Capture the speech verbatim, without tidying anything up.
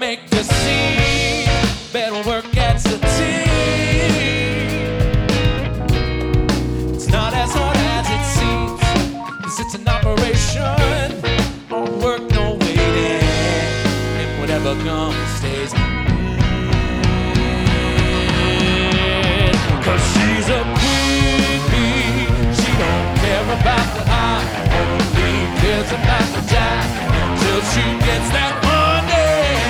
make you see. Better work as a team. It's not as hard as it seems, 'cause it's an operation. All work, no waiting. And whatever comes, stays. 'Cause she's a